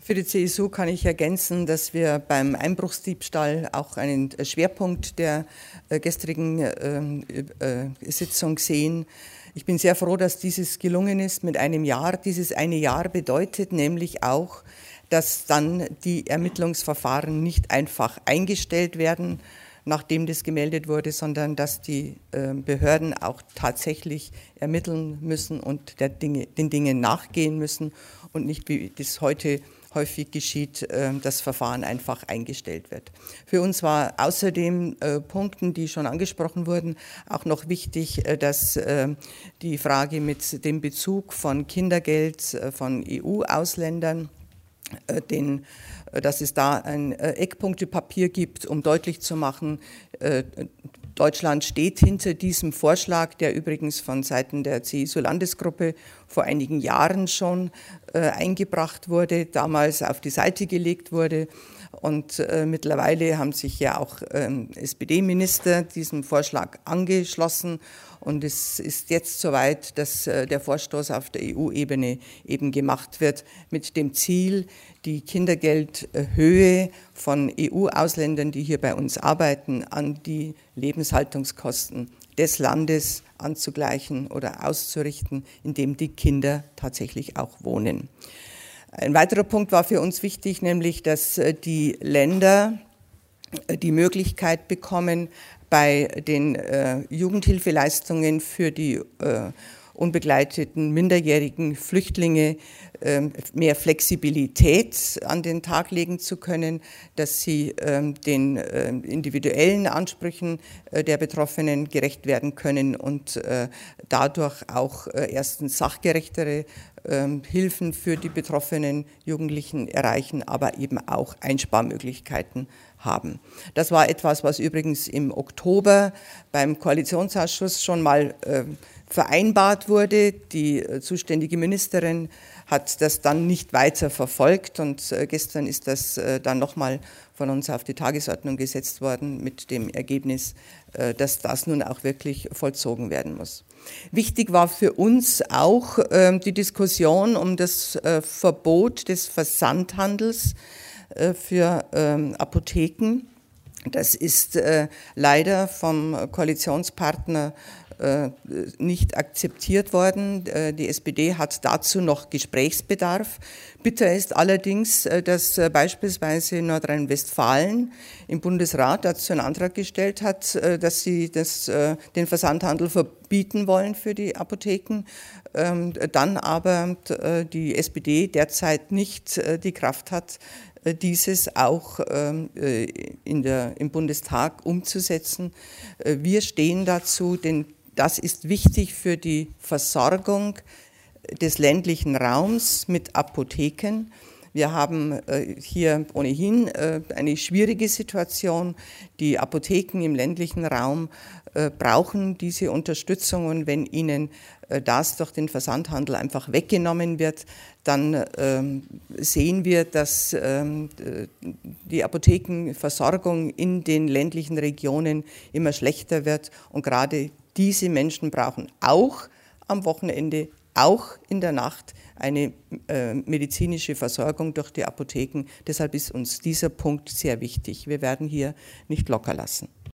Für die CSU kann ich ergänzen, dass wir beim Einbruchsdiebstahl auch einen Schwerpunkt der gestrigen Sitzung sehen. Ich bin sehr froh, dass dieses gelungen ist mit einem Jahr. Dieses eine Jahr bedeutet nämlich auch, dass dann die Ermittlungsverfahren nicht einfach eingestellt werden, nachdem das gemeldet wurde, sondern dass die Behörden auch tatsächlich ermitteln müssen und den Dingen nachgehen müssen und nicht, wie das heute häufig geschieht, das Verfahren einfach eingestellt wird. Für uns war außerdem Punkten, die schon angesprochen wurden, auch noch wichtig, dass die Frage mit dem Bezug von Kindergeld von EU-Ausländern, dass es da ein Eckpunktepapier gibt, um deutlich zu machen, Deutschland steht hinter diesem Vorschlag, der übrigens von Seiten der CSU-Landesgruppe vor einigen Jahren schon eingebracht wurde, damals auf die Seite gelegt wurde. Und mittlerweile haben sich ja auch SPD-Minister diesem Vorschlag angeschlossen. Und es ist jetzt soweit, dass der Vorstoß auf der EU-Ebene eben gemacht wird mit dem Ziel, die Kindergeldhöhe von EU-Ausländern, die hier bei uns arbeiten, an die Lebenshaltungskosten des Landes anzugleichen oder auszurichten, in dem die Kinder tatsächlich auch wohnen. Ein weiterer Punkt war für uns wichtig, nämlich, dass die Länder die Möglichkeit bekommen, bei den Jugendhilfeleistungen für die unbegleiteten minderjährigen Flüchtlinge mehr Flexibilität an den Tag legen zu können, dass sie den individuellen Ansprüchen der Betroffenen gerecht werden können und dadurch auch erstens sachgerechtere Hilfen für die betroffenen Jugendlichen erreichen, aber eben auch Einsparmöglichkeiten haben. Das war etwas, was übrigens im Oktober beim Koalitionsausschuss schon mal vereinbart wurde. Die zuständige Ministerin hat das dann nicht weiter verfolgt und gestern ist das dann nochmal von uns auf die Tagesordnung gesetzt worden mit dem Ergebnis, dass das nun auch wirklich vollzogen werden muss. Wichtig war für uns auch die Diskussion um das Verbot des Versandhandels für Apotheken. Das ist leider vom Koalitionspartner nicht akzeptiert worden. Die SPD hat dazu noch Gesprächsbedarf. Bitter ist allerdings, dass beispielsweise Nordrhein-Westfalen im Bundesrat dazu einen Antrag gestellt hat, dass sie den Versandhandel verbieten wollen für die Apotheken, dann aber die SPD derzeit nicht die Kraft hat, dieses auch im Bundestag umzusetzen. Wir stehen dazu, denn das ist wichtig für die Versorgung des ländlichen Raums mit Apotheken. Wir haben hier ohnehin eine schwierige Situation. Die Apotheken im ländlichen Raum brauchen diese Unterstützung und wenn ihnen das durch den Versandhandel einfach weggenommen wird, dann sehen wir, dass die Apothekenversorgung in den ländlichen Regionen immer schlechter wird und gerade diese Menschen brauchen auch am Wochenende, auch in der Nacht eine medizinische Versorgung durch die Apotheken. Deshalb ist uns dieser Punkt sehr wichtig. Wir werden hier nicht locker lassen.